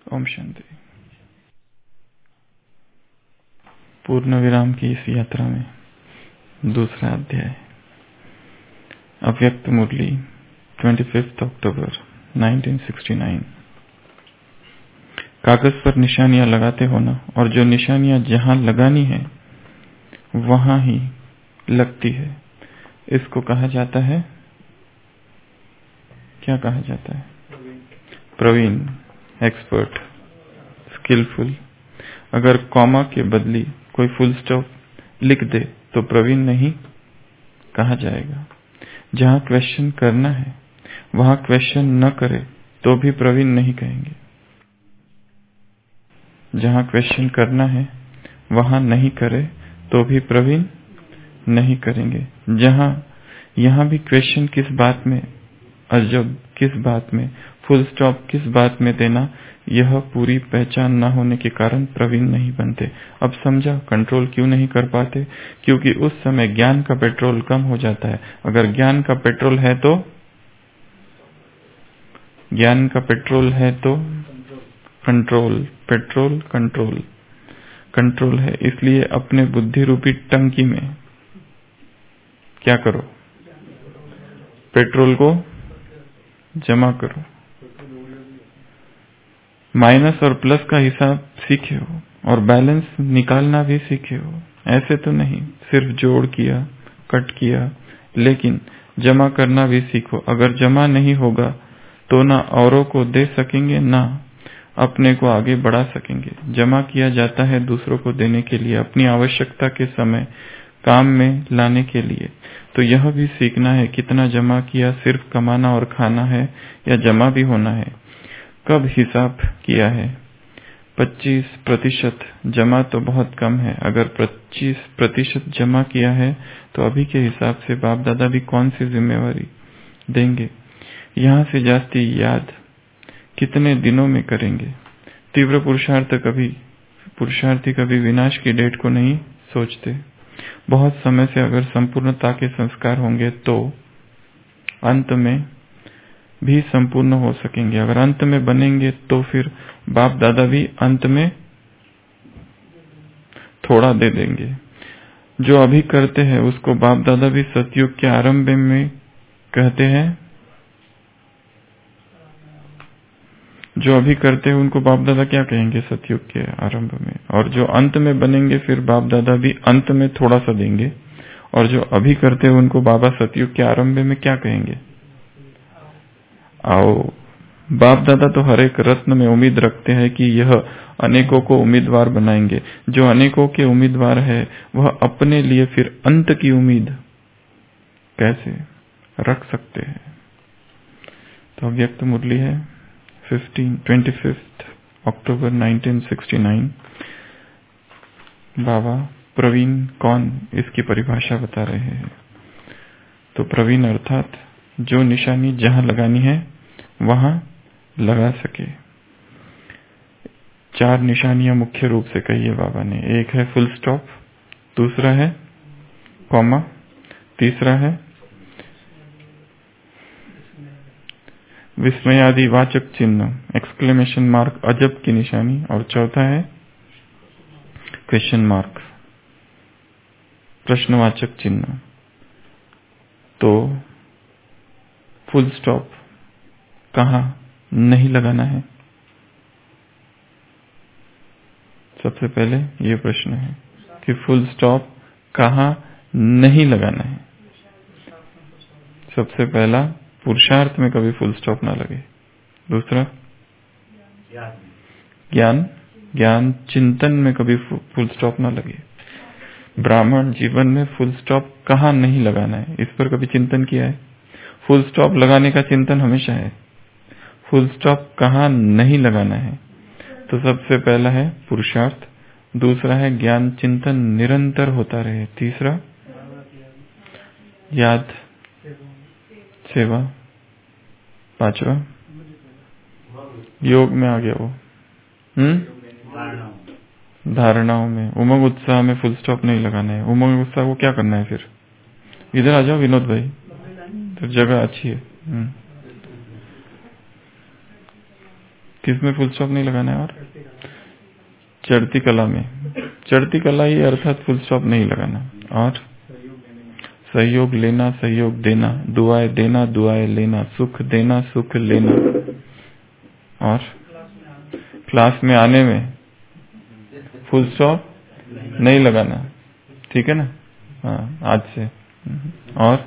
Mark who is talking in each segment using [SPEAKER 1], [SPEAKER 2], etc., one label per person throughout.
[SPEAKER 1] ओम शांति। पूर्ण विराम की इस यात्रा में दूसरा अध्याय, अव्यक्त मुरली, 25 अक्टूबर 1969। कागज पर निशानियां लगाते होना और जो निशानियां जहां लगानी है वहां ही लगती है, इसको कहा जाता है, क्या कहा जाता है? प्रवीण, एक्सपर्ट, स्किलफुल। अगर कॉमा के बदली कोई फुल स्टॉप लिख दे तो प्रवीण नहीं कहा जाएगा। जहां क्वेश्चन करना है वहां क्वेश्चन न करे तो भी प्रवीण नहीं कहेंगे। जहां क्वेश्चन करना है वहां नहीं करे तो भी प्रवीण नहीं करेंगे। यहां भी क्वेश्चन किस बात में, अजब किस बात में, फुल स्टॉप किस बात में देना, यह पूरी पहचान न होने के कारण प्रवीण नहीं बनते। अब समझा कंट्रोल क्यों नहीं कर पाते? क्योंकि उस समय ज्ञान का पेट्रोल कम हो जाता है। अगर ज्ञान का पेट्रोल है तो कंट्रोल, पेट्रोल कंट्रोल है। इसलिए अपने बुद्धि रूपी टंकी में क्या करो? पेट्रोल को जमा करो। माइनस और प्लस का हिसाब सीखे हो और बैलेंस निकालना भी सीखे हो। ऐसे तो नहीं सिर्फ जोड़ किया, कट किया, लेकिन जमा करना भी सीखो। अगर जमा नहीं होगा तो ना औरों को दे सकेंगे ना अपने को आगे बढ़ा सकेंगे। जमा किया जाता है दूसरों को देने के लिए, अपनी आवश्यकता के समय काम में लाने के लिए। तो यह भी सीखना है कितना जमा किया, सिर्फ कमाना और खाना है या जमा भी होना है। कब हिसाब किया है? 25% जमा तो बहुत कम है। अगर 25% जमा किया है तो अभी के हिसाब से बाप दादा भी कौन सी जिम्मेवारी देंगे? यहाँ से जास्ती याद कितने दिनों में करेंगे? तीव्र पुरुषार्थी कभी विनाश की डेट को नहीं सोचते। बहुत समय से अगर संपूर्णता के संस्कार होंगे तो अंत में भी संपूर्ण हो सकेंगे। अगर अंत में बनेंगे तो फिर बाप दादा भी अंत में थोड़ा दे देंगे। जो अभी करते हैं उसको बाप दादा भी सतयुग के आरंभ में कहते हैं। जो अभी करते हैं उनको बाप दादा क्या कहेंगे सतयुग के आरंभ में? और जो अंत में बनेंगे फिर बाप दादा भी अंत में थोड़ा सा देंगे। और जो अभी करते हैं उनको बाबा सतयुग के आरंभ में क्या कहेंगे? आओ, बाप दादा तो हर एक रत्न में उम्मीद रखते हैं कि यह अनेकों को उम्मीदवार बनाएंगे। जो अनेकों के उम्मीदवार है वह अपने लिए फिर अंत की उम्मीद कैसे रख सकते हैं? तो अव्यक्त मुरली है 25 अक्टूबर 1969। बाबा प्रवीण कौन, इसकी परिभाषा बता रहे हैं। तो प्रवीण अर्थात जो निशानी जहां लगानी है वहां लगा सके। 4 निशानियां मुख्य रूप से कही है बाबा ने। एक है फुल स्टॉप, दूसरा है कॉमा, तीसरा है विस्मयादि वाचक चिन्ह, एक्सक्लेमेशन मार्क, अजब की निशानी, और चौथा है क्वेश्चन मार्क, प्रश्नवाचक चिन्ह। तो फुल स्टॉप कहाँ नहीं लगाना है? सबसे पहले ये प्रश्न है कि फुल स्टॉप कहाँ नहीं लगाना है। सबसे पहला, पुरुषार्थ में कभी फुल स्टॉप ना लगे। दूसरा, ज्ञान चिंतन में कभी फुल स्टॉप ना लगे। ब्राह्मण जीवन में फुल स्टॉप कहाँ नहीं लगाना है, इस पर कभी चिंतन किया है? फुल स्टॉप लगाने का चिंतन हमेशा है, फुल स्टॉप कहाँ नहीं लगाना है। तो सबसे पहला है पुरुषार्थ, दूसरा है ज्ञान चिंतन निरंतर होता रहे, तीसरा याद सेवा, पांचवा योग में आ गया वो धारणाओं में। उमंग उत्साह में फुल स्टॉप नहीं लगाना है। उमंग उत्साह को क्या करना है? फिर इधर आ जाओ विनोद भाई, तो जगह अच्छी है। किसमें फुल स्टॉप नहीं लगाना है? और चढ़ती कला में, चढ़ती कला ही अर्थात फुल स्टॉप नहीं लगाना। और सहयोग लेना, सहयोग देना, दुआएं देना, दुआएं लेना, सुख देना, सुख लेना। और क्लास में आने में फुल स्टॉप नहीं लगाना, ठीक है ना? हाँ, आज से। और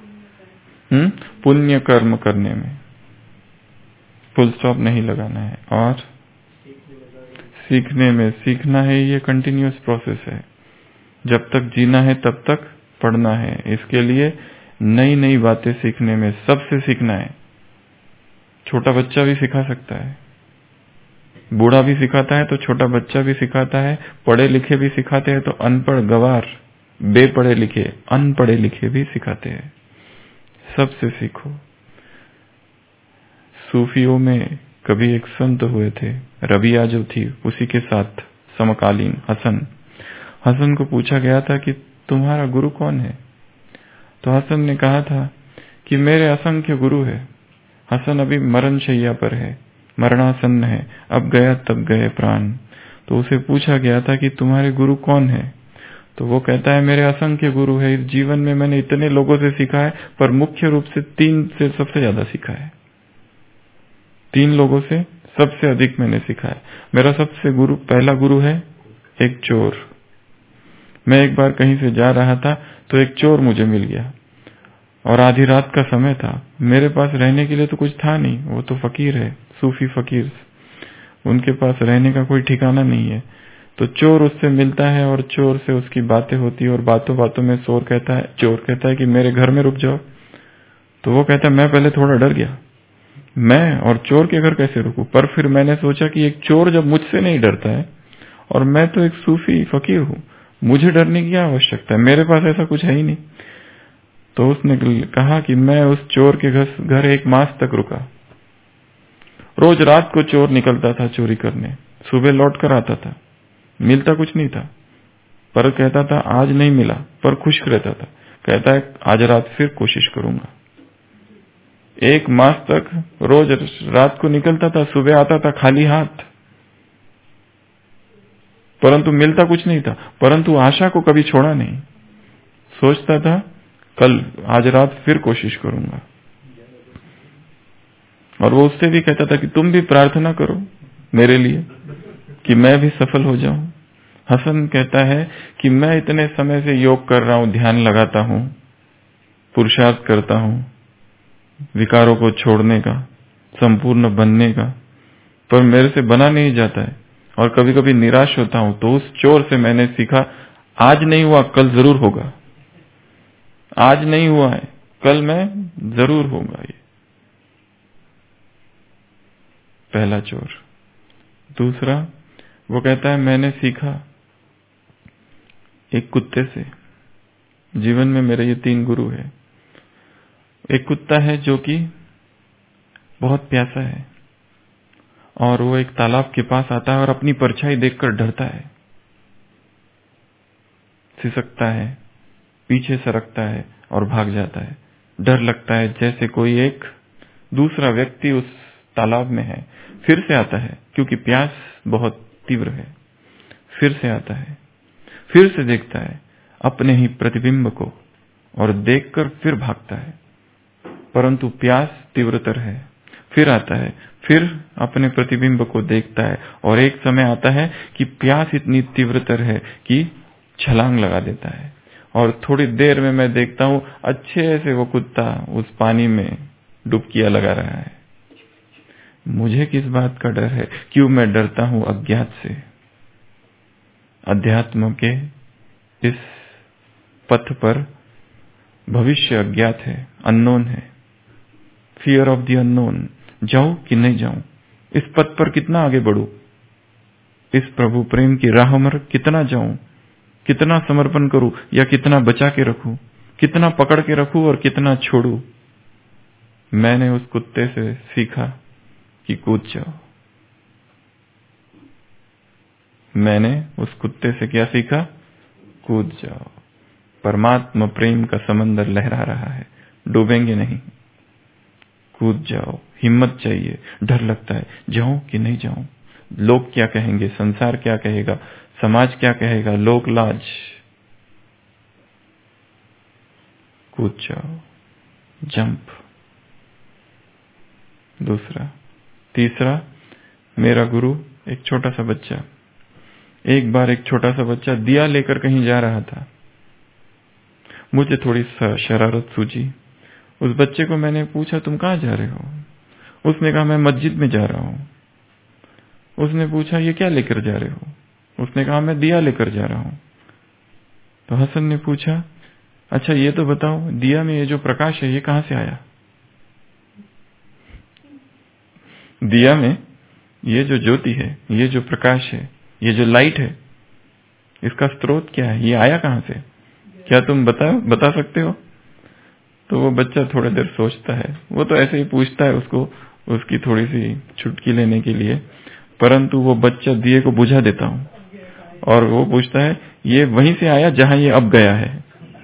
[SPEAKER 1] पुण्य कर्म करने में फुल स्टॉप नहीं लगाना है। और सीखने में, सीखना है, ये कंटिन्यूअस प्रोसेस है। जब तक जीना है तब तक पढ़ना है। इसके लिए नई नई बातें सीखने में सबसे सीखना है। छोटा बच्चा भी सिखा सकता है, बूढ़ा भी सिखाता है तो छोटा बच्चा भी सिखाता है, पढ़े लिखे भी सिखाते हैं तो अनपढ़ गवार, बेपढ़े लिखे, अनपढ़े लिखे भी सिखाते हैं। सबसे सीखो। सूफियों में कभी एक संत हुए थे, रबिया जो थी उसी के साथ समकालीन हसन। हसन को पूछा गया था कि तुम्हारा गुरु कौन है? तो हसन ने कहा था कि मेरे असंख्य गुरु है। हसन अभी मरण शैया पर है, मरणासन्न है, अब गया तब गए प्राण। तो उसे पूछा गया था कि तुम्हारे गुरु कौन है? तो वो कहता है मेरे असंख्य गुरु है। इस जीवन में मैंने इतने लोगों से सीखा है, पर मुख्य रूप से 3 से सबसे ज्यादा सीखा है। 3 लोगों से सबसे अधिक मैंने सीखा है। मेरा सबसे पहला गुरु है एक चोर। मैं एक बार कहीं से जा रहा था तो एक चोर मुझे मिल गया और आधी रात का समय था। मेरे पास रहने के लिए तो कुछ था नहीं, वो तो फकीर है, सूफी फकीर, उनके पास रहने का कोई ठिकाना नहीं है। तो चोर उससे मिलता है और चोर से उसकी बातें होती है और बातों बातों में चोर कहता है कि मेरे घर में रुक जाओ। तो वो कहता है मैं पहले थोड़ा डर गया, मैं और चोर के घर कैसे रुकूं? पर फिर मैंने सोचा कि एक चोर जब मुझसे नहीं डरता है और मैं तो एक सूफी फकीर हूं, मुझे डरने की क्या आवश्यकता है? मेरे पास ऐसा कुछ है ही नहीं। तो उसने कहा कि मैं उस चोर के घर 1 मास तक रुका। रोज रात को चोर निकलता था चोरी करने, सुबह लौट कर आता था, मिलता कुछ नहीं था, पर कहता था आज नहीं मिला, पर खुश रहता था। कहता है आज रात फिर कोशिश करूंगा। 1 मास तक रोज रात को निकलता था, सुबह आता था खाली हाथ, परंतु मिलता कुछ नहीं था, परंतु आशा को कभी छोड़ा नहीं। सोचता था कल आज रात फिर कोशिश करूंगा। और वो उससे भी कहता था कि तुम भी प्रार्थना करो मेरे लिए कि मैं भी सफल हो जाऊं। हसन कहता है कि मैं इतने समय से योग कर रहा हूं, ध्यान लगाता हूं, पुरुषार्थ करता हूं विकारों को छोड़ने का, संपूर्ण बनने का, पर मेरे से बना नहीं जाता है और कभी कभी निराश होता हूं। तो उस चोर से मैंने सीखा आज नहीं हुआ कल जरूर होगा, आज नहीं हुआ है कल मैं जरूर होगा। ये पहला चोर। दूसरा, वो कहता है मैंने सीखा एक कुत्ते से। जीवन में मेरे ये 3 गुरु है। एक कुत्ता है जो कि बहुत प्यासा है और वो एक तालाब के पास आता है और अपनी परछाई देखकर डरता है, सिसकता है, पीछे सरकता है और भाग जाता है। डर लगता है जैसे कोई एक दूसरा व्यक्ति उस तालाब में है। फिर से आता है क्योंकि प्यास बहुत तीव्र है। फिर से आता है, फिर से देखता है अपने ही प्रतिबिंब को और देखकर फिर भागता है, परंतु प्यास तीव्रतर है। फिर आता है, फिर अपने प्रतिबिंब को देखता है और एक समय आता है कि प्यास इतनी तीव्रतर है कि छलांग लगा देता है। और थोड़ी देर में मैं देखता हूं अच्छे से वो कुत्ता उस पानी में डुबकियां लगा रहा है। मुझे किस बात का डर है? क्यों मैं डरता हूं अज्ञात से। अध्यात्म के इस पथ पर भविष्य अज्ञात है, अननोन है। Fear of the unknown. जाऊं कि नहीं जाऊं, इस पथ पर कितना आगे बढ़ूं, इस प्रभु प्रेम की राह पर कितना जाऊं, कितना समर्पण करूं या कितना बचा के रखूं, कितना पकड़ के रखूं और कितना छोड़ूं। मैंने उस कुत्ते से सीखा कि कूद जाओ। मैंने उस कुत्ते से क्या सीखा? कूद जाओ। परमात्मा प्रेम का समंदर लहरा रहा है, डूबेंगे नहीं, कूद जाओ, हिम्मत चाहिए। डर लगता है, जाऊं कि नहीं जाऊं, लोग क्या कहेंगे, संसार क्या कहेगा, समाज क्या कहेगा, लोक लाज। कूद जाओ, जंप। दूसरा। तीसरा, मेरा गुरु एक छोटा सा बच्चा, एक बार एक छोटा सा बच्चा दिया लेकर कहीं जा रहा था। मुझे थोड़ी शरारत सूझी। उस बच्चे को मैंने पूछा, तुम कहाँ जा रहे हो? उसने कहा, मैं मस्जिद में जा रहा हूँ। उसने पूछा, ये क्या लेकर जा रहे हो? उसने कहा, मैं दिया लेकर जा रहा हूँ। तो हसन ने पूछा, अच्छा ये तो बताओ, दिया में ये जो प्रकाश है ये कहाँ से आया? दिया में ये जो ज्योति है, ये जो प्रकाश है, ये जो लाइट है, इसका स्रोत क्या है? ये आया कहाँ से? क्या तुम बता सकते हो? तो वो बच्चा थोड़ी देर सोचता है। वो तो ऐसे ही पूछता है उसको, उसकी थोड़ी सी चुटकी लेने के लिए, परंतु वो बच्चा दिए को बुझा देता हूँ और वो पूछता है, ये वहीं से आया जहां ये अब गया है।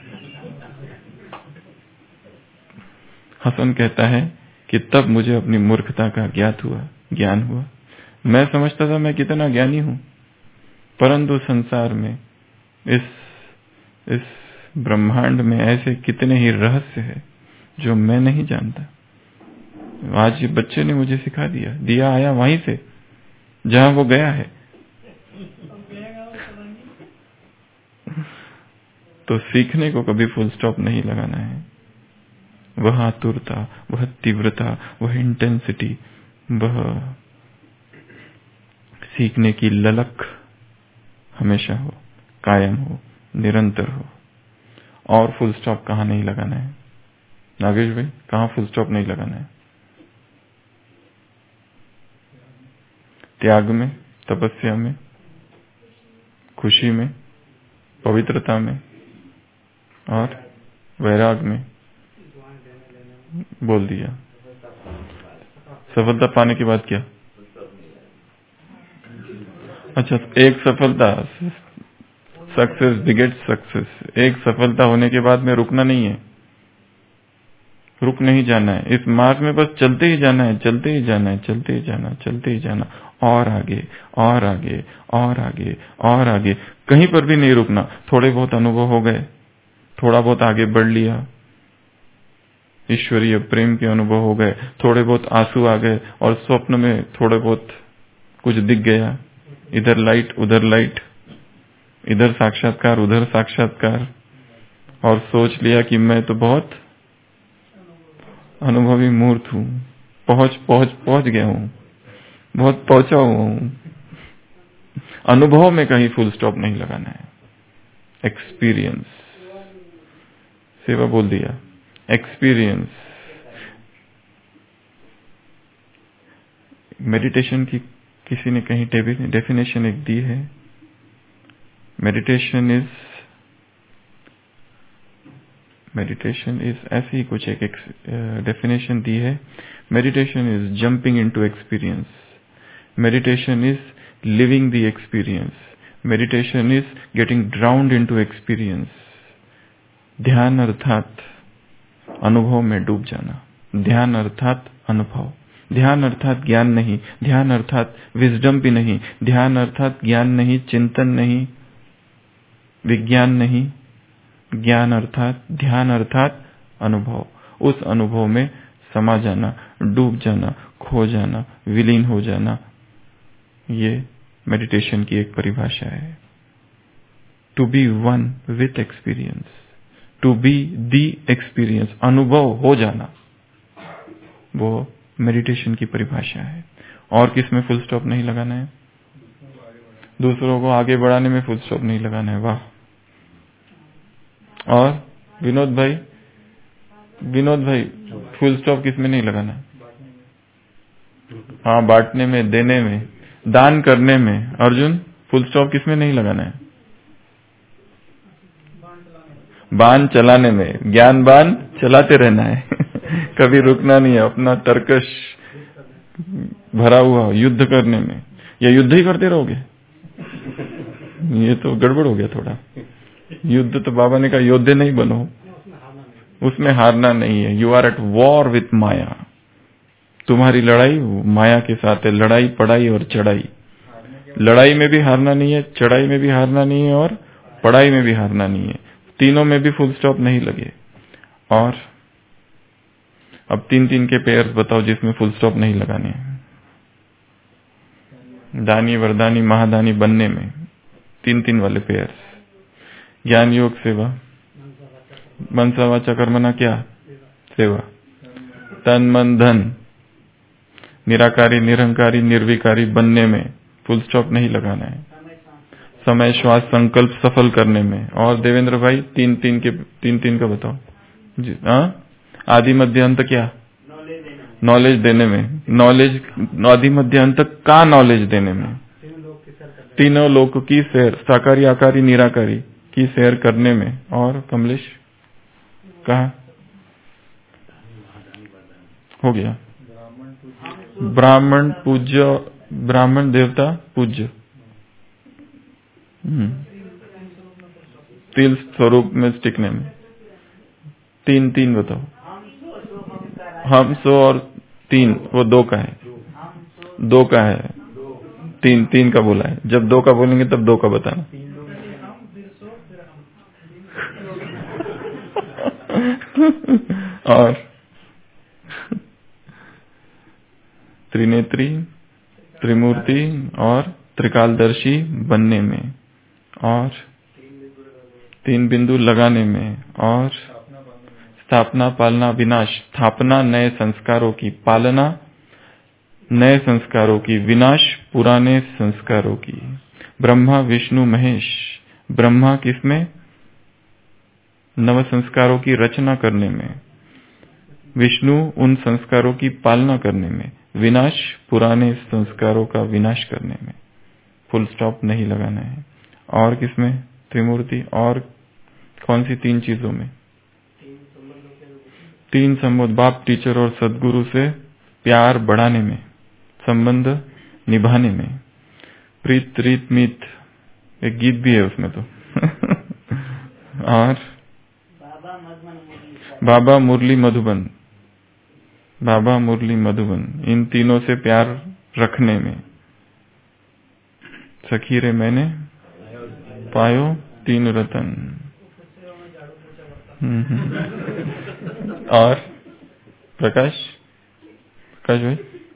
[SPEAKER 1] हसन कहता है कि तब मुझे अपनी मूर्खता का ज्ञान हुआ। मैं समझता था मैं कितना ज्ञानी हूं, परंतु संसार में, इस ब्रह्मांड में ऐसे कितने ही रहस्य हैं जो मैं नहीं जानता। आज ये बच्चे ने मुझे सिखा दिया, दिया आया वहीं से जहां वो गया है। तो सीखने को कभी फुल स्टॉप नहीं लगाना है। वह आतुरता, वह तीव्रता, वह इंटेंसिटी, वह सीखने की ललक हमेशा हो, कायम हो, निरंतर हो। और फुल स्टॉप कहाँ नहीं लगाना है नागेश भाई? कहाँ फुल स्टॉप नहीं लगाना है? त्याग में, तपस्या में, खुशी में, पवित्रता में और वैराग में। बोल दिया। सफलता पाने के बाद क्या? अच्छा, एक सफलता, सक्सेस बिगेट्स सक्सेस। एक सफलता होने के बाद में रुकना नहीं है, रुक नहीं जाना है। इस मार्ग में बस चलते ही जाना है, चलते ही जाना है, चलते ही जाना, चलते ही जाना, और आगे और आगे और आगे और आगे, कहीं पर भी नहीं रुकना। थोड़े बहुत अनुभव हो गए, थोड़ा बहुत आगे बढ़ लिया, ईश्वरीय प्रेम के अनुभव हो गए, थोड़े बहुत आंसू आ गए और स्वप्न में थोड़े बहुत कुछ दिख गया, इधर लाइट उधर लाइट, इधर साक्षात्कार उधर साक्षात्कार, और सोच लिया कि मैं तो बहुत अनुभवी मूर्त हूँ, पहुंच गया हूँ, बहुत पहुंचा हुआ हूँ। अनुभव में कहीं फुल स्टॉप नहीं लगाना है। एक्सपीरियंस, सेवा बोल दिया, एक्सपीरियंस। मेडिटेशन की किसी ने कहीं डेफिनेशन एक दी है। मेडिटेशन इज ऐसी ही कुछ एक डेफिनेशन दी है। Meditation is jumping into experience, meditation is living the experience, meditation is getting drowned into experience. ध्यान अर्थात अनुभव में डूब जाना, ध्यान अर्थात अनुभव, ध्यान अर्थात ज्ञान नहीं, ध्यान अर्थात विजडम भी नहीं, ध्यान अर्थात ज्ञान नहीं, चिंतन नहीं, विज्ञान नहीं, ज्ञान अर्थात ध्यान अर्थात अनुभव। उस अनुभव में समा जाना, डूब जाना, खो जाना, विलीन हो जाना, ये मेडिटेशन की एक परिभाषा है। To be one with experience, to be the experience, अनुभव हो जाना, वो मेडिटेशन की परिभाषा है। और किसमें फुल स्टॉप नहीं लगाना है? दूसरों को आगे बढ़ाने में फुल स्टॉप नहीं लगाना है। वाह। और विनोद भाई फुल स्टॉप किसमें नहीं लगाना है? हाँ, बांटने में, देने में, दान करने में। अर्जुन, फुल स्टॉप किसमें नहीं लगाना है? बाण चलाने में, ज्ञान बाण चलाते रहना है। कभी रुकना नहीं है, अपना तर्कश भरा हुआ युद्ध करने में। या युद्ध ही करते रहोगे? ये तो गड़बड़ हो गया थोड़ा। युद्ध तो बाबा ने कहा योद्धे नहीं बनो, उसमें हारना नहीं है। You are at war with maya, तुम्हारी लड़ाई माया के साथ है, लड़ाई पढ़ाई और चढ़ाई। लड़ाई में भी हारना नहीं है, चढ़ाई में भी हारना नहीं है और पढ़ाई में भी हारना नहीं है, तीनों में भी फुल स्टॉप नहीं लगे। और अब 3-3 के पेयर्स बताओ जिसमें फुल स्टॉप नहीं लगाने हैं। दानी वरदानी महादानी बनने में 3-3 वाले पेयर्स। ज्ञान योग सेवा, मनसा वाचा कर्मणा क्या सेवा, तन मन धन, निराकारी निरंकारी निर्विकारी बनने में फुल स्टॉप नहीं लगाना है। समय श्वास संकल्प सफल करने में। और देवेंद्र भाई 3-3 का बताओ जी। आदि मध्य अंत क्या, नॉलेज देने में। नॉलेज आदि मध्य अंत का नॉलेज देने में, तीनों लोक की सैर, साकारी आकारी निराकारी की सैर करने में। और कमलेश कहा हो गया, ब्राह्मण पूज्य, ब्राह्मण देवता पूज्य, तिल स्वरूप में टिकने में। 3-3 बताओ। हम सो और 3 वो 2 का है, 2 का है, 3 का बोला है। जब 2 का बोलेंगे तब 2 का बताना। और त्रिनेत्री, त्रिमूर्ति और त्रिकालदर्शी बनने में। और 3 बिंदु लगाने में। और स्थापना पालना विनाश, स्थापना नए संस्कारों की, पालना नए संस्कारों की, विनाश पुराने संस्कारों की। ब्रह्मा विष्णु महेश, ब्रह्मा किसमें, नव संस्कारों की रचना करने में, विष्णु उन संस्कारों की पालना करने में, विनाश पुराने संस्कारों का विनाश करने में। फुल स्टॉप नहीं लगाना है। और किसमें, त्रिमूर्ति। और कौन सी 3 चीजों में, 3 संबंध, बाप टीचर और सदगुरु से प्यार बढ़ाने में, संबंध निभाने में। प्रीत रीत मीत, एक गीत भी है उसमें तो। और बाबा मुरली मधुबन, बाबा मुरली मधुबन, इन तीनों से प्यार रखने में। सखी रे मैंने पायो 3 रतन। और प्रकाश भाई।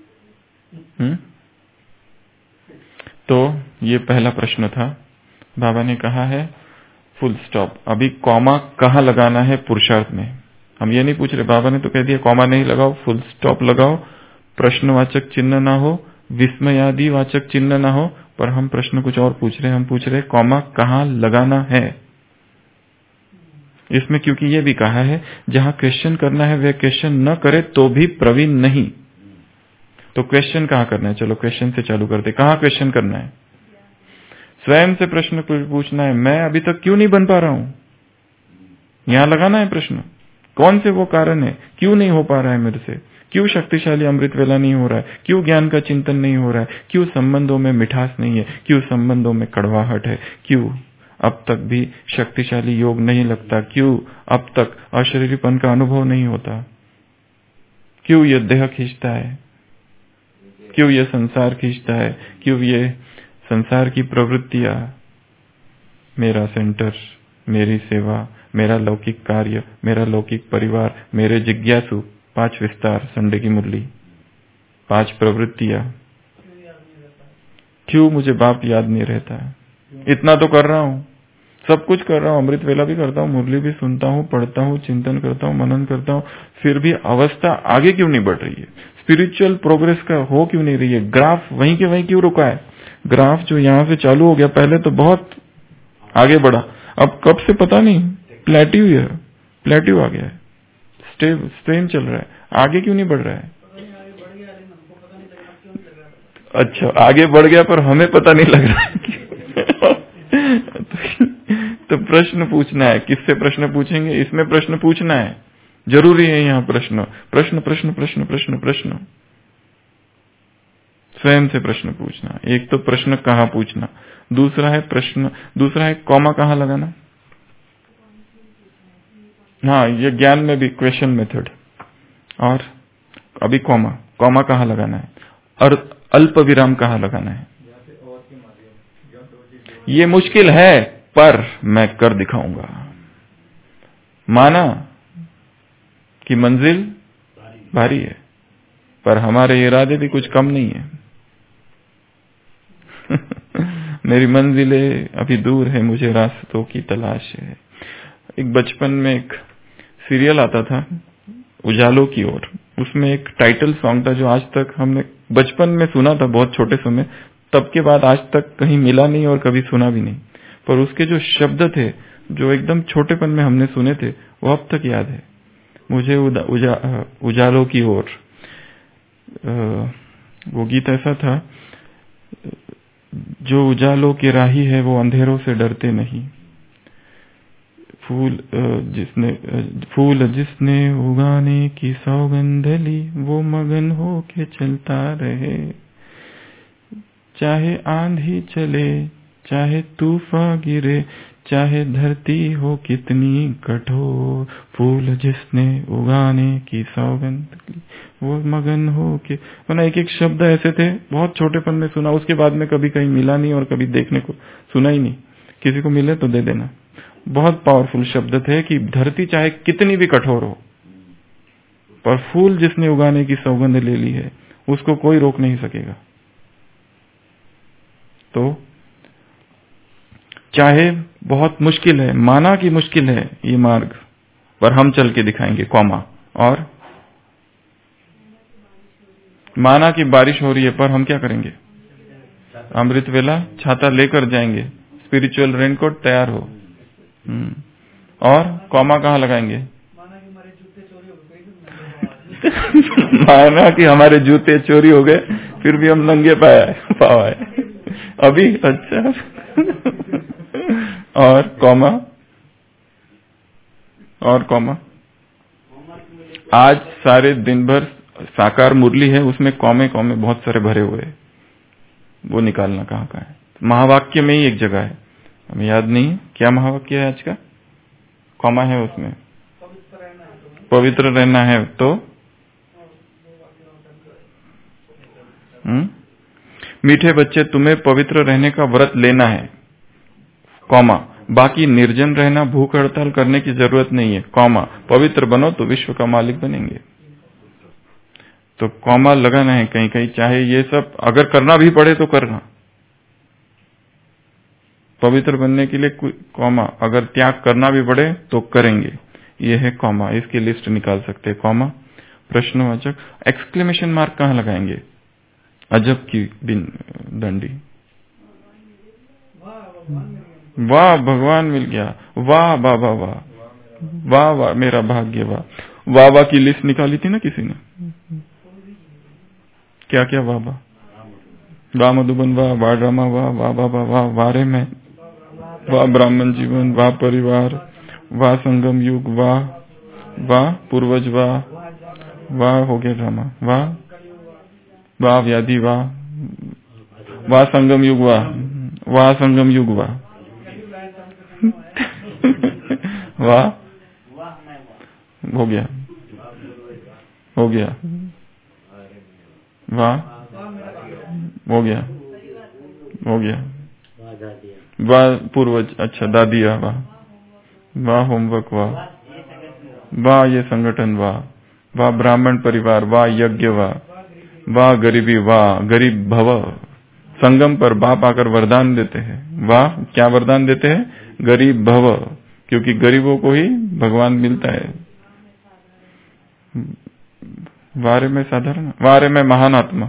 [SPEAKER 1] तो ये पहला प्रश्न था। बाबा ने कहा है फुल स्टॉप। अभी कॉमा कहाँ लगाना है पुरुषार्थ में, हम ये नहीं पूछ रहे। बाबा ने तो कह दिया कॉमा नहीं लगाओ, फुल स्टॉप लगाओ, प्रश्नवाचक चिन्ह ना हो, विस्मयादि वाचक चिन्ह ना हो। पर हम प्रश्न कुछ और पूछ रहे हैं। हम पूछ रहे कॉमा कहाँ लगाना है इसमें, क्योंकि ये भी कहा है जहां क्वेश्चन करना है वह क्वेश्चन न करे तो भी प्रवीण नहीं। तो क्वेश्चन कहाँ करना है, चलो क्वेश्चन से चालू करते। कहाँ क्वेश्चन करना है, स्वयं से प्रश्न पूछना है, मैं अभी तक क्यों नहीं बन पा रहा हूं, यहां लगाना है प्रश्न। कौन से वो कारण है, क्यों नहीं हो पा रहा है मेरे से, क्यों शक्तिशाली अमृत वेला नहीं हो रहा है, क्यों ज्ञान का चिंतन नहीं हो रहा है, क्यों संबंधों में मिठास नहीं है, क्यों संबंधों में कड़वाहट है, क्यों अब तक भी शक्तिशाली योग नहीं लगता, क्यों अब तक अशरीरीपन का अनुभव नहीं होता, क्यों ये देह खींचता है, क्यों ये संसार खींचता है, क्यों ये संसार की प्रवृत्तियां, मेरा सेंटर, मेरी सेवा, मेरा लौकिक कार्य, मेरा लौकिक परिवार, मेरे जिज्ञासु, 5 विस्तार, संडे की मुरली, 5 प्रवृत्तियां, क्यों मुझे बाप याद नहीं रहता है। इतना तो कर रहा हूं, सब कुछ कर रहा हूं, अमृत वेला भी करता हूं, मुरली भी सुनता हूं, पढ़ता हूं, चिंतन करता हूं, मनन करता हूं, फिर भी अवस्था आगे क्यों नहीं बढ़ रही है, स्पिरिचुअल प्रोग्रेस का हो क्यों नहीं रही है, ग्राफ वहीं के वहीं क्यों रुका है। ग्राफ जो यहां से चालू हो गया पहले तो बहुत आगे बढ़ा, अब कब से पता नहीं प्लेट्यू है, प्लेट्यू आ गया है, स्ट्रेन चल रहा है, आगे क्यों नहीं बढ़ रहा है। अच्छा आगे बढ़ गया पर हमें पता नहीं लग रहा है। तो प्रश्न पूछना है, किससे प्रश्न पूछेंगे, इसमें प्रश्न पूछना है, जरूरी है यहाँ प्रश्न प्रश्न प्रश्न प्रश्न प्रश्न प्रश्न, स्वयं से प्रश्न पूछना। एक तो प्रश्न कहाँ पूछना, दूसरा है प्रश्न, दूसरा है कॉमा कहाँ लगाना। हाँ ये ज्ञान में भी क्वेश्चन मेथड। और अभी कॉमा, कॉमा कहाँ लगाना है और अल्प विराम कहाँ लगाना है। ये मुश्किल है पर मैं कर दिखाऊंगा। माना कि मंजिल भारी है पर हमारे इरादे भी कुछ कम नहीं है। मेरी मंजिलें अभी दूर है, मुझे रास्तों की तलाश है। एक बचपन में एक सीरियल आता था उजालों की ओर, उसमें एक टाइटल सॉन्ग था जो आज तक हमने बचपन में सुना था, बहुत छोटे समय, तब के बाद आज तक कहीं मिला नहीं और कभी सुना भी नहीं, पर उसके जो शब्द थे जो एकदम छोटेपन में हमने सुने थे वो अब तक याद है मुझे। उजालों की ओर वो गीत ऐसा था, जो उजालों की राही है वो अंधेरों से डरते नहीं, फूल जिसने उगाने की सौगंध ली वो मगन हो के चलता रहे, चाहे आंधी चले चाहे तूफान गिरे चाहे धरती हो कितनी कठोर, फूल जिसने उगाने की सौगंध ली वो मगन हो के। मैंने एक एक शब्द ऐसे थे, बहुत छोटेपन में सुना, उसके बाद में कभी कहीं मिला नहीं और कभी देखने को सुना ही नहीं। किसी को मिले तो दे देना। बहुत पावरफुल शब्द थे कि धरती चाहे कितनी भी कठोर हो पर फूल जिसने उगाने की सौगंध ले ली है उसको कोई रोक नहीं सकेगा। तो चाहे बहुत मुश्किल है, माना कि मुश्किल है ये मार्ग, पर हम चल के दिखाएंगे, कॉमा। और माना कि बारिश हो रही है पर हम क्या करेंगे, अमृत वेला छाता लेकर जाएंगे, स्पिरिचुअल रेनकोट तैयार हो। और कॉमा कहाँ लगाएंगे, माना कि हमारे जूते चोरी हो गए फिर भी हम नंगे पाँव आए अभी। अच्छा और कॉमा, और कॉमा। आज सारे दिन भर साकार मुरली है, उसमें कॉमे कॉमे बहुत सारे भरे हुए हैं, वो निकालना कहाँ का है। महावाक्य में ही एक जगह है, हमें याद नहीं क्या महावाक्य है आज का, कॉमा है उसमें, पवित्र रहना है। तो मीठे बच्चे तुम्हें पवित्र रहने का व्रत लेना है, कॉमा, बाकी निर्जन रहना, भूख हड़ताल करने की जरूरत नहीं है, कॉमा, पवित्र बनो तो विश्व का मालिक बनेंगे। तो कॉमा लगाना है कहीं कहीं, चाहे ये सब अगर करना भी पड़े तो करना, पवित्र बनने के लिए कॉमा, अगर त्याग करना भी पड़े तो करेंगे, ये है कॉमा। इसकी लिस्ट निकाल सकते हैं, कॉमा, प्रश्नवाचक। एक्सक्लेमेशन मार्क कहाँ लगाएंगे, अजब की बिन दंडी, वाह भगवान मिल गया, वाह बाबा वाह, वाह वाह मेरा भाग्य, वाह वाह वाह की लिस्ट निकाली थी ना किसी ने, क्या क्या वाह वाह, वाह मधुबन वाह, वाह ड्रामा वाह, वाह बाबा वाह, वारे में वाह, ब्राह्मण जीवन वाह, परिवार वाह, संगम युग वाह, वाह पूर्वज वाह, वाह हो गया ड्रामा वाह, वाह व्याधि वाह, वाह संगम युग वाह, वाह संगम युग वाह वाह हो गया, हो गया, वाह हो गया, हो गया, वाह पूर्वज, अच्छा दादिया वाह, वाह होमवर्क वाह, वाह ये संगठन वाह, वाह ब्राह्मण परिवार वाह, यज्ञ वाह, वाह गरीबी वाह, गरीब भव, संगम पर बाप आकर वरदान देते हैं, वाह क्या वरदान देते हैं, गरीब भव, क्योंकि गरीबों को ही भगवान मिलता है। वारे में साधारण, वारे में महान आत्मा,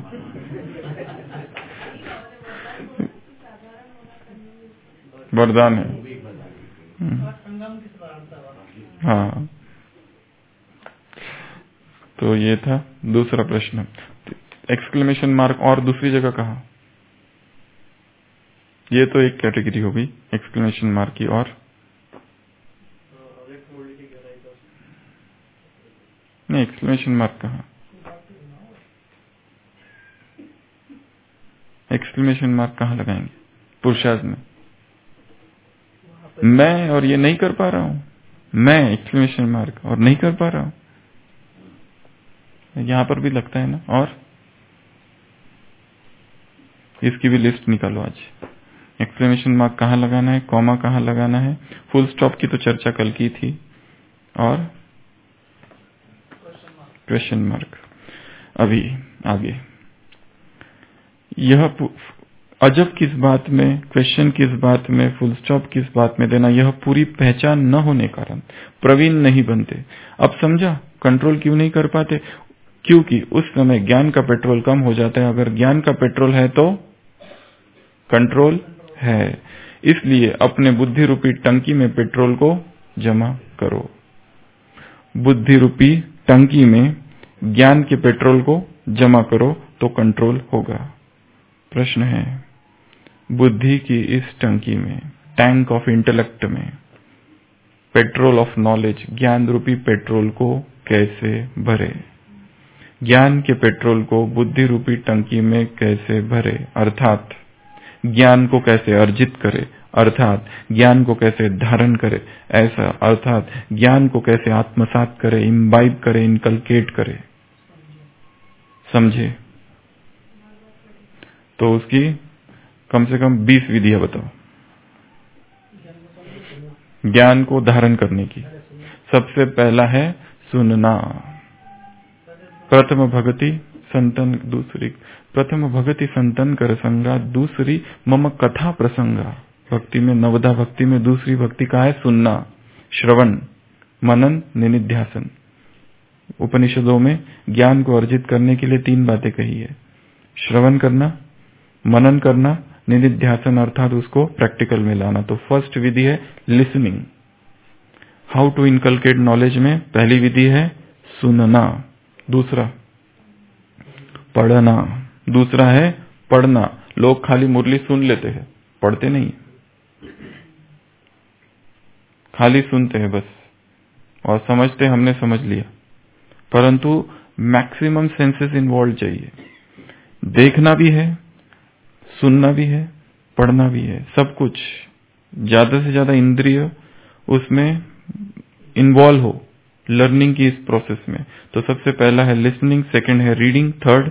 [SPEAKER 1] वरदान है। हाँ, तो ये था दूसरा प्रश्न। एक्सक्लेमेशन मार्क और दूसरी जगह कहा, ये तो एक कैटेगरी हो गई एक्सक्लेमेशन मार्क की। और नहीं, एक्सक्लेमेशन मार्क कहा, एक्सक्लेमेशन मार्क कहाँ लगाएंगे, पुरुषार्थ में। मैं और ये नहीं कर पा रहा हूं, मैं एक्सक्लेमेशन मार्क और नहीं कर पा रहा हूं, यहां पर भी लगता है ना। और इसकी भी लिस्ट निकालो आज। एक्सक्लेमेशन मार्क कहाँ लगाना है, कॉमा कहाँ लगाना है, फुल स्टॉप की तो चर्चा कल की थी, और क्वेश्चन मार्क। अभी आगे यह अजब किस बात में, क्वेश्चन किस बात में, फुल स्टॉप किस बात में देना, यह पूरी पहचान न होने कारण प्रवीण नहीं बनते। अब समझा कंट्रोल क्यों नहीं कर पाते? क्योंकि उस समय ज्ञान का पेट्रोल कम हो जाता है। अगर ज्ञान का पेट्रोल है तो कंट्रोल है। इसलिए अपने बुद्धि रूपी टंकी में पेट्रोल को जमा करो। बुद्धि रूपी टंकी में ज्ञान के पेट्रोल को जमा करो तो कंट्रोल होगा। प्रश्न है, बुद्धि की इस टंकी में, टैंक ऑफ इंटेलेक्ट में, पेट्रोल ऑफ नॉलेज, ज्ञान रूपी पेट्रोल को कैसे भरे? ज्ञान के पेट्रोल को बुद्धि रूपी टंकी में कैसे भरे? अर्थात ज्ञान को कैसे अर्जित करे, अर्थात ज्ञान को कैसे धारण करे, ऐसा अर्थात ज्ञान को कैसे आत्मसात करे, इम्बाइब करे, इनकलकेट करे। समझे? तो उसकी कम से कम 20 विधियां बताओ ज्ञान को धारण करने की। सबसे पहला है सुनना। प्रथम भगति संतन, दूसरी प्रथम भगति संतन कर संगा, दूसरी मम कथा प्रसंगा। भक्ति में, नवदा भक्ति में दूसरी भक्ति का है सुनना, श्रवण, मनन, निनिध्यासन। उपनिषदों में ज्ञान को अर्जित करने के लिए 3 बातें कही है, श्रवण करना, मनन करना, निनिध्यासन अर्थात उसको प्रैक्टिकल में लाना। तो फर्स्ट विधि है listening, how to inculcate knowledge में पहली विधि है सुनना। दूसरा पढ़ना, दूसरा है पढ़ना। लोग खाली मुरली सुन लेते हैं, पढ़ते नहीं, खाली सुनते हैं बस और समझते हमने समझ लिया, परंतु मैक्सिमम सेंसेस इन्वॉल्व चाहिए। देखना भी है, सुनना भी है, पढ़ना भी है, सब कुछ ज्यादा से ज्यादा इंद्रिय उसमें इन्वॉल्व हो लर्निंग की इस प्रोसेस में। तो सबसे पहला है लिसनिंग, सेकंड है रीडिंग, थर्ड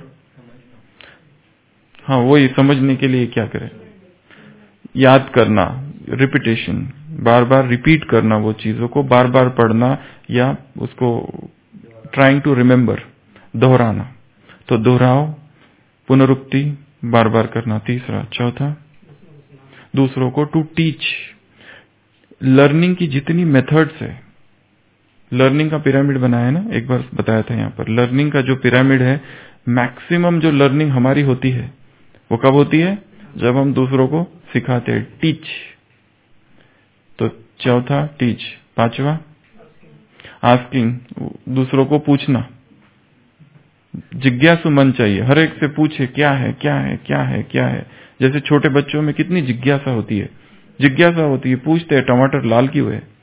[SPEAKER 1] हाँ वही समझने के लिए क्या करें, याद करना, रिपीटेशन, बार बार रिपीट करना, वो चीजों को बार बार पढ़ना या उसको ट्राइंग टू रिमेम्बर, दोहराना। तो दोहराओ, पुनरुक्ति बार बार करना। तीसरा, चौथा दूसरों को टू टीच। लर्निंग की जितनी मेथड्स है, लर्निंग का पिरामिड बनाया है ना, एक बार बताया था यहाँ पर। लर्निंग का जो पिरामिड है, मैक्सिमम जो लर्निंग हमारी होती है वो कब होती है? जब हम दूसरों को सिखाते हैं, टीच। तो चौथा टीच, पांचवा आस्किंग, दूसरों को पूछना। जिज्ञासु मन चाहिए, हर एक से पूछे क्या है क्या है क्या है क्या है। जैसे छोटे बच्चों में कितनी जिज्ञासा होती है, जिज्ञासा होती है, पूछते हैं टमाटर लाल क्यों है,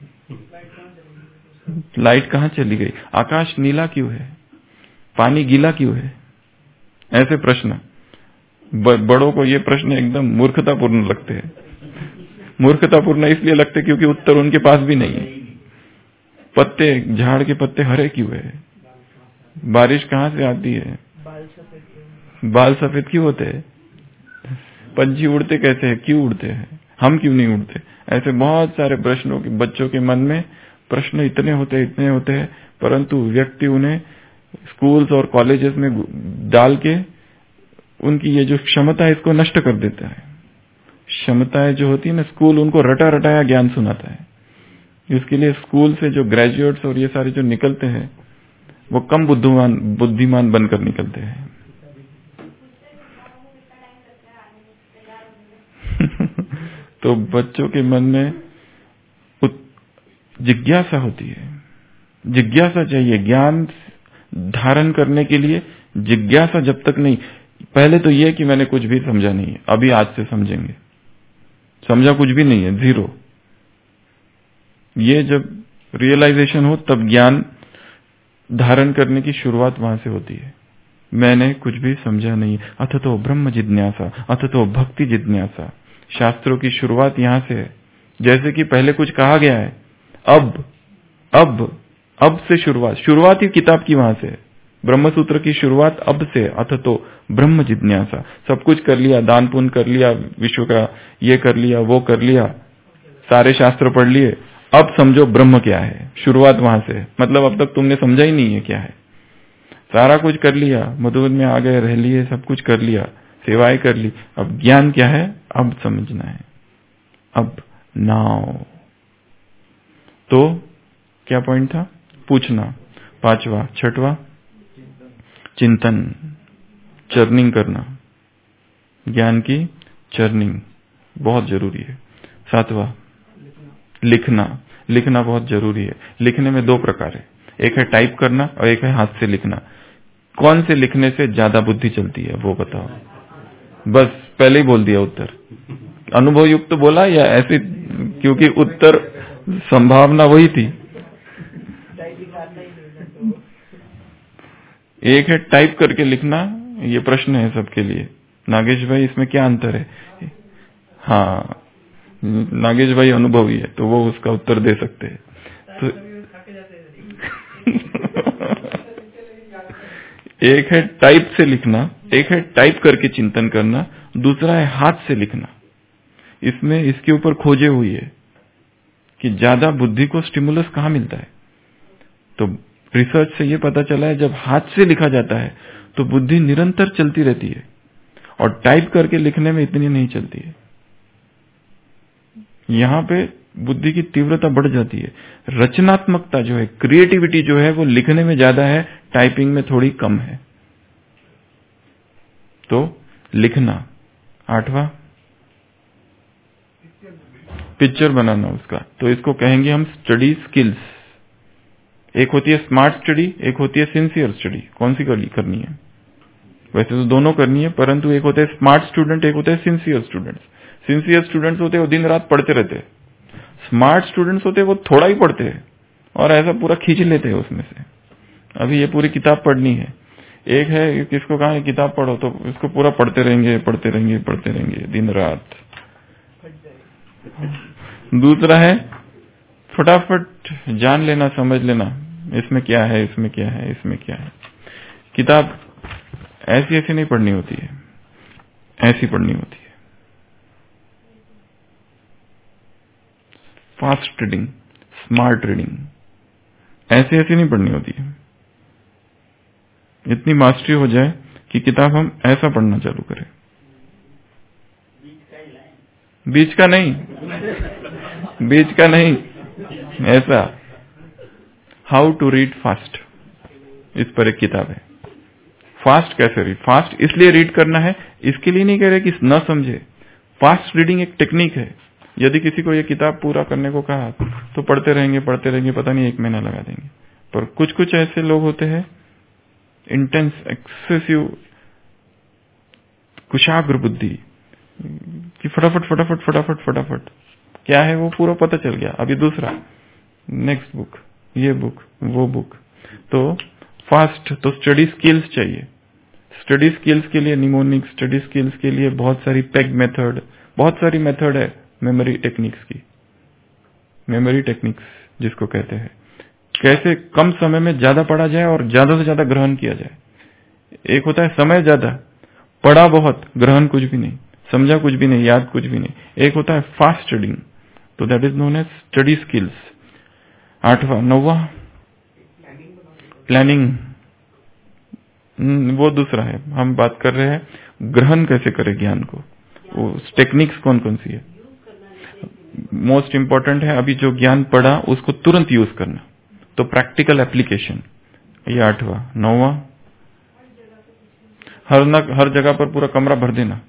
[SPEAKER 1] लाइट कहाँ चली गई, आकाश नीला क्यों है, पानी गीला क्यों है। ऐसे प्रश्न बड़ों को ये प्रश्न एकदम मूर्खतापूर्ण लगते हैं। मूर्खतापूर्ण इसलिए लगते क्योंकि उत्तर उनके पास भी नहीं है। पत्ते, झाड़ के पत्ते हरे क्यों है, बारिश कहाँ से आती है, बाल सफेद क्यों होते हैं, पंछी उड़ते कैसे हैं, क्यों उड़ते हैं, हम क्यों नहीं उड़ते। ऐसे बहुत सारे प्रश्नों के बच्चों के मन में प्रश्न इतने होते हैं, परंतु व्यक्ति उन्हें स्कूल्स और कॉलेजेस में डाल के उनकी ये जो क्षमता है इसको नष्ट कर देता है। क्षमताएं जो होती है ना, स्कूल उनको रटा रटाया ज्ञान सुनाता है। इसके लिए स्कूल से जो ग्रेजुएट्स और ये सारे जो निकलते हैं वो कम बुद्धिमान बनकर निकलते हैं। तो बच्चों के मन में जिज्ञासा होती है, जिज्ञासा चाहिए। ज्ञान धारण करने के लिए जिज्ञासा जब तक नहीं, पहले तो यह कि मैंने कुछ भी समझा नहीं है, अभी आज से समझेंगे, समझा कुछ भी नहीं है, जीरो। ये जब रियलाइजेशन हो तब ज्ञान धारण करने की शुरुआत वहां से होती है। मैंने कुछ भी समझा नहीं, अथ तो ब्रह्म जिज्ञासा, अथ तो भक्ति जिज्ञासा। शास्त्रों की शुरुआत यहां से है। जैसे कि पहले कुछ कहा गया है, अब से शुरुआत ही किताब की वहां से है। ब्रह्म सूत्र की शुरुआत अब से, अथ तो ब्रह्म जिज्ञासा। सब कुछ कर लिया, दान पुण्य कर लिया, विश्व का ये कर लिया, वो कर लिया, सारे शास्त्र पढ़ लिए, अब समझो ब्रह्म क्या है। शुरुआत वहां से, मतलब अब तक तुमने समझा ही नहीं है क्या है। सारा कुछ कर लिया, मधुबन में आ गए, रह लिए, सब कुछ कर लिया, सेवाएं कर ली, अब ज्ञान क्या है, अब समझना है, अब नाउ। तो क्या पॉइंट था, पूछना। पांचवा, छठवा चिंतन, चर्निंग करना, ज्ञान की चर्निंग बहुत जरूरी है। सातवां लिखना, लिखना बहुत जरूरी है। लिखने में दो प्रकार है, एक है टाइप करना और एक है हाथ से लिखना। कौन से लिखने से ज्यादा बुद्धि चलती है वो बताओ। बस पहले ही बोल दिया उत्तर, अनुभव युक्त बोला या ऐसे, क्योंकि उत्तर संभावना वही थी। एक है टाइप करके लिखना, ये प्रश्न है सबके लिए। नागेश भाई इसमें क्या अंतर है? हाँ, नागेश भाई अनुभवी है तो वो उसका उत्तर दे सकते हैं। तो एक है टाइप से लिखना, एक है टाइप करके चिंतन करना, दूसरा है हाथ से लिखना। इसमें इसके ऊपर खोजे हुई है कि ज्यादा बुद्धि को स्टिमुलस कहाँ मिलता है। तो रिसर्च से ये पता चला है जब हाथ से लिखा जाता है तो बुद्धि निरंतर चलती रहती है और टाइप करके लिखने में इतनी नहीं चलती है। यहाँ पे बुद्धि की तीव्रता बढ़ जाती है। रचनात्मकता जो है, क्रिएटिविटी जो है, वो लिखने में ज्यादा है, टाइपिंग में थोड़ी कम है। तो लिखना। आठवां पिक्चर बनाना उसका, तो इसको कहेंगे हम स्टडी स्किल्स। एक होती है स्मार्ट स्टडी, एक होती है सिंसियर स्टडी। कौन सी करनी है? वैसे तो दोनों करनी है, परंतु एक होता है स्मार्ट स्टूडेंट, एक होता है सिंसियर स्टूडेंट्स। सिंसियर स्टूडेंट्स होते हैं वो दिन रात पढ़ते रहते हैं। स्मार्ट स्टूडेंट्स होते हैं वो थोड़ा ही पढ़ते हैं और ऐसा पूरा खींच लेते हैं उसमें से, अभी ये पूरी किताब पढ़नी है। एक है किसको कहा है किताब पढ़ो, तो इसको पूरा पढ़ते रहेंगे, पढ़ते रहेंगे, पढ़ते रहेंगे दिन रात। दूसरा है फटाफट जान लेना, समझ लेना, इसमें क्या है, इसमें क्या है, इसमें क्या है। किताब ऐसी ऐसी नहीं पढ़नी होती है, ऐसी पढ़नी होती है। फास्ट रीडिंग, स्मार्ट रीडिंग, ऐसी ऐसी नहीं पढ़नी होती है। इतनी मास्टरी हो जाए कि किताब हम ऐसा पढ़ना चालू करें। बीच का नहीं, बीच का नहीं, ऐसा। हाउ टू रीड फास्ट, इस पर एक किताब है। फास्ट कैसे रीड, फास्ट इसलिए रीड करना है, इसके लिए नहीं कह रहे कि न समझे। फास्ट रीडिंग एक टेक्निक है। यदि किसी को ये किताब पूरा करने को कहा तो पढ़ते रहेंगे, पढ़ते रहेंगे, पता नहीं 1 महीना लगा देंगे। पर कुछ कुछ ऐसे लोग होते हैं, इंटेंस, एक्सेसिव, कुशाग्र बुद्धि, कि फटाफट फटाफट फटाफट फटाफट क्या है वो पूरा पता चल गया, अभी दूसरा, नेक्स्ट बुक, ये बुक, वो बुक। तो फास्ट, तो स्टडी स्किल्स चाहिए। स्टडी स्किल्स के लिए निमोनिक, स्टडी स्किल्स के लिए बहुत सारी पेग मेथड, बहुत सारी मेथड है मेमोरी टेक्निक्स की। मेमोरी टेक्निक्स जिसको कहते हैं, कैसे कम समय में ज्यादा पढ़ा जाए और ज्यादा से ज्यादा ग्रहण किया जाए। एक होता है समय ज्यादा, पढ़ा बहुत, ग्रहण कुछ भी नहीं, समझा कुछ भी नहीं, याद कुछ भी नहीं। एक होता है फास्ट रीडिंग, तो that is known as study skills. 8वां, 9वां प्लानिंग, वो दूसरा है। हम बात कर रहे हैं ग्रहण कैसे करें ज्ञान को, उस टेक्निक्स कौन कौन सी है। मोस्ट इंपॉर्टेंट है अभी जो ज्ञान पढ़ा उसको तुरंत यूज करना, तो प्रैक्टिकल एप्लीकेशन, ये 8वां। 9वां हर जगह पर पूरा कमरा भर देना।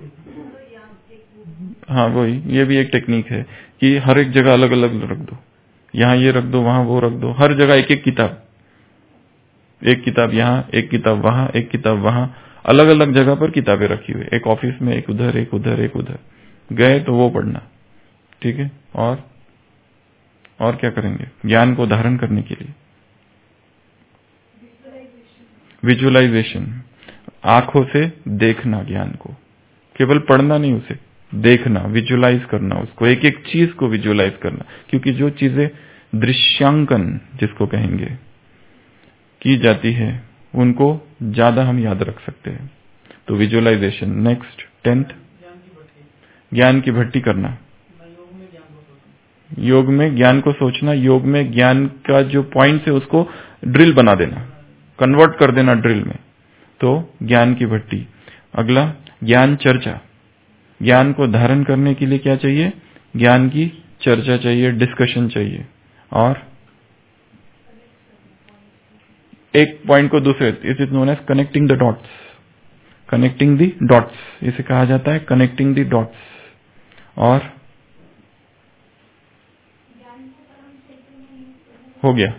[SPEAKER 1] हाँ वही, ये भी एक टेक्निक है कि हर एक जगह अलग अलग रख दो, यहाँ ये रख दो, वहां वो रख दो, हर जगह एक एक किताब, एक किताब यहाँ, एक किताब वहां, एक किताब वहां, अलग अलग जगह पर किताबें रखी हुई, एक ऑफिस में, एक उधर, एक उधर, एक उधर, गए तो वो पढ़ना। ठीक है, और क्या करेंगे ज्ञान को धारण करने के लिए? विजुअलाइजेशन, आंखों से देखना ज्ञान को, केवल पढ़ना नहीं, उसे देखना, विजुअलाइज करना, उसको एक एक चीज को विजुअलाइज करना। क्योंकि जो चीजें दृश्यांकन जिसको कहेंगे की जाती है उनको ज्यादा हम याद रख सकते हैं। तो विजुअलाइजेशन। नेक्स्ट 10th, ज्ञान की भट्टी करना। योग में ज्ञान को सोचना, योग में ज्ञान का जो पॉइंट है उसको ड्रिल बना देना, कन्वर्ट कर देना ड्रिल में, तो ज्ञान की भट्टी। अगला ज्ञान चर्चा। ज्ञान को धारण करने के लिए क्या चाहिए? ज्ञान की चर्चा चाहिए, डिस्कशन चाहिए। और एक पॉइंट को दूसरे, it is known as connecting the dots. Connecting the dots इसे कहा जाता है, कनेक्टिंग द डॉट्स। और हो गया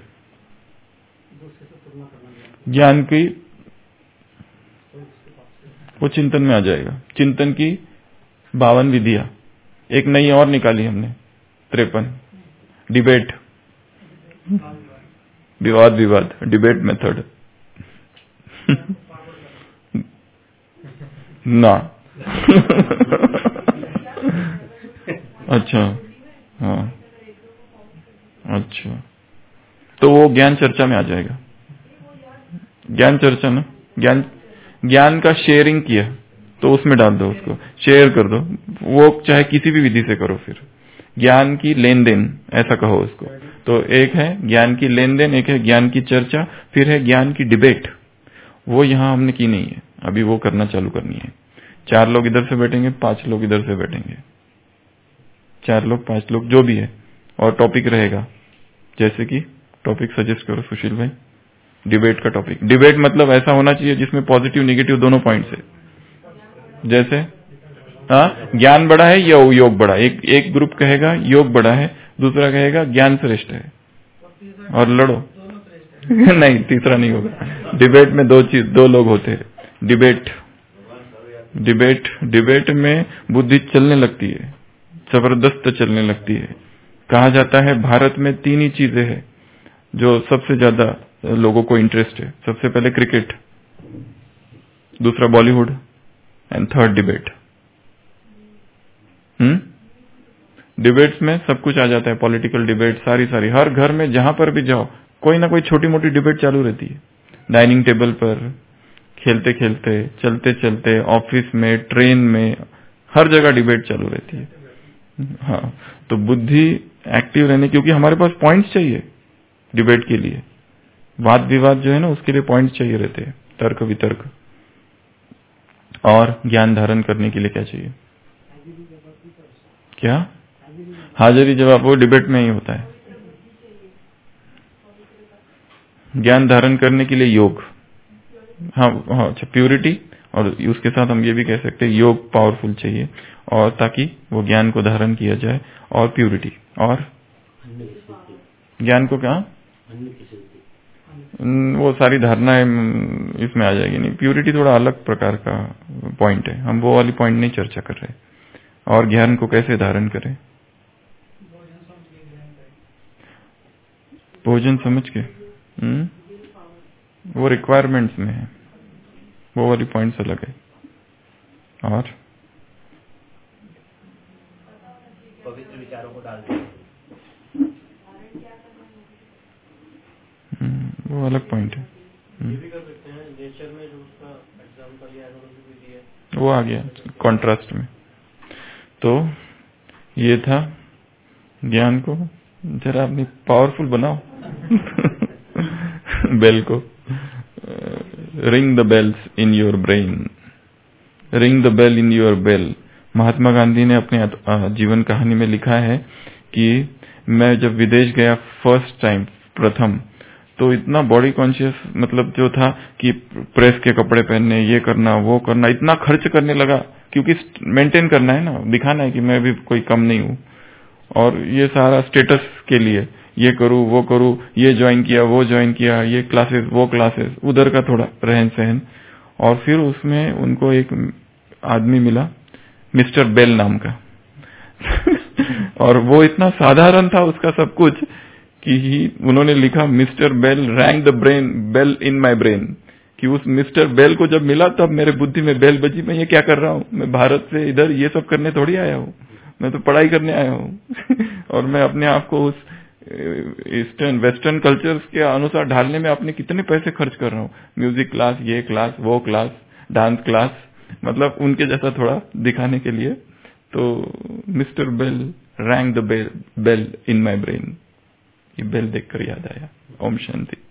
[SPEAKER 1] ज्ञान की, वो चिंतन में आ जाएगा। चिंतन की 52 विधियां, एक नई और निकाली हमने, 53। डिबेट, विवाद, डिबेट मेथड ना अच्छा, हाँ, अच्छा, तो वो ज्ञान चर्चा में आ जाएगा। ज्ञान चर्चा ना, ज्ञान का शेयरिंग किया तो उसमें डाल दो, उसको शेयर कर दो, वो चाहे किसी भी विधि से करो। फिर ज्ञान की लेन देन ऐसा कहो उसको। तो एक है ज्ञान की लेन देन, एक है ज्ञान की चर्चा, फिर है ज्ञान की डिबेट। वो यहां हमने की नहीं है, अभी वो करना चालू करनी है। 4 लोग इधर से बैठेंगे, 5 लोग इधर से बैठेंगे, 4 लोग 5 लोग जो भी है, और टॉपिक रहेगा। जैसे कि टॉपिक सजेस्ट करो सुशील भाई। डिबेट का टॉपिक, डिबेट मतलब ऐसा होना चाहिए जिसमें पॉजिटिव निगेटिव दोनों पॉइंट्स है। जैसे हाँ, ज्ञान बड़ा है या योग बड़ा। एक ग्रुप कहेगा योग बड़ा है, दूसरा कहेगा ज्ञान श्रेष्ठ है, और लड़ो नहीं, तीसरा नहीं होगा। डिबेट में दो लोग होते हैं। डिबेट में बुद्धि चलने लगती है, जबरदस्त चलने लगती है। कहा जाता है भारत में 3 ही चीजें हैं जो सबसे ज्यादा लोगों को इंटरेस्ट है। सबसे पहले क्रिकेट, दूसरा Bollywood, and third debate. Debates में सब कुछ आ जाता है, पॉलिटिकल डिबेट, सारी हर घर में जहां पर भी जाओ कोई ना कोई छोटी मोटी डिबेट चालू रहती है। डाइनिंग टेबल पर, खेलते खेलते, चलते चलते, ऑफिस में, ट्रेन में, हर जगह डिबेट चालू रहती है। हाँ, तो बुद्धि एक्टिव रहने, क्योंकि हमारे पास पॉइंट्स चाहिए डिबेट के लिए। वाद विवाद जो है ना, उसके लिए पॉइंट्स चाहिए रहते हैं, तर्क वितर्क। और ज्ञान धारण करने के लिए क्या चाहिए? क्या? हाजिरी जवाब, वो डिबेट में ही होता है। ज्ञान धारण करने के लिए योग, हाँ, अच्छा, प्यूरिटी, और उसके साथ हम ये भी कह सकते हैं योग पावरफुल चाहिए, और ताकि वो ज्ञान को धारण किया जाए। और प्यूरिटी, और ज्ञान को क्या, वो सारी धारणाएं इसमें आ जाएगी। नहीं, प्यूरिटी थोड़ा अलग प्रकार का पॉइंट है, हम वो वाली पॉइंट नहीं चर्चा कर रहे। और ज्ञान को कैसे धारण करें? भोजन समझ के, वो रिक्वायरमेंट्स में है, वो वाली पॉइंट्स अलग है। और
[SPEAKER 2] पवित्र विचारों को डालते हैं,
[SPEAKER 1] वो अलग पॉइंट है।
[SPEAKER 2] ये भी कर सकते हैं नेचर में, जो उसका एग्जाम्पल या एनालॉजी है,
[SPEAKER 1] वो आ गया कॉन्ट्रास्ट में। तो ये था ज्ञान को जरा अपनी पावरफुल बनाओ बेल को, ring the bells in your brain, ring the bell in your bell. Mahatma Gandhi ने अपने जीवन कहानी में लिखा है कि मैं जब विदेश गया फर्स्ट टाइम, प्रथम, तो इतना बॉडी कॉन्शियस मतलब जो था कि प्रेस के कपड़े पहनने, ये करना, वो करना, इतना खर्च करने लगा, क्योंकि मेंटेन करना है ना, दिखाना है कि मैं भी कोई कम नहीं हूं। और ये सारा स्टेटस के लिए, ये करूं, वो करूं, ये ज्वाइन किया, वो ज्वाइन किया, ये क्लासेस, वो क्लासेस, उधर का थोड़ा रहन सहन। और फिर उसमें उनको एक आदमी मिला, मिस्टर बेल नाम का और वो इतना साधारण था उसका सब कुछ कि उन्होंने लिखा, mister bell rang the brain bell in my brain, कि उस मिस्टर बेल को जब मिला तब मेरे बुद्धि में बेल बजी, मैं ये क्या कर रहा हूँ, मैं भारत से इधर ये सब करने थोड़ी आया हूँ, मैं तो पढ़ाई करने आया हूँ और मैं अपने आप को उस ईस्टर्न वेस्टर्न कल्चर्स के अनुसार ढालने में आपने कितने पैसे खर्च कर रहा हूँ, म्यूजिक क्लास, ये क्लास, वो क्लास, डांस क्लास, मतलब उनके जैसा थोड़ा दिखाने के लिए। तो mister bell rang the bell in my brain, ये बेल देखकर याद आया। ओम शांति।